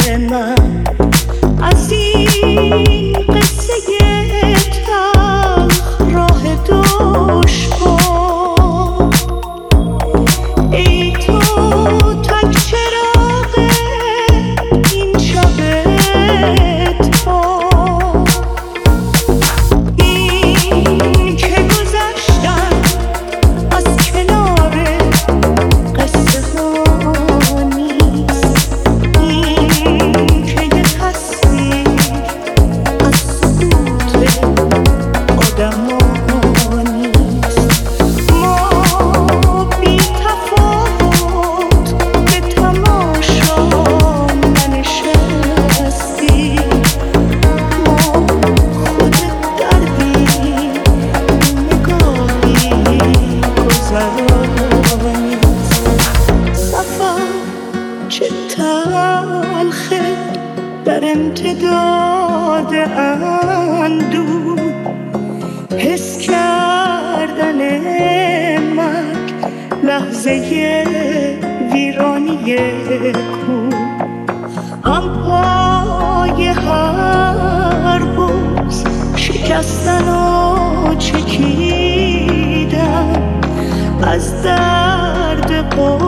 من از این قصه تلخ راه دشوار. ای تو تک چراغ این شب تار، این که گذشتن از کنار قصه ها نیست، این که یه تصویر از سکوت آدم ها نیست. ما بی تفاوت به تماشا ننشستیم، ما خود دردیم نگاهی گذرانیم. سفر چه تلخه در امتداد اندوه، حس کردن مرگ لحظه ویرانی کوه. هم پای هر بز شکستن و چکیدن از درد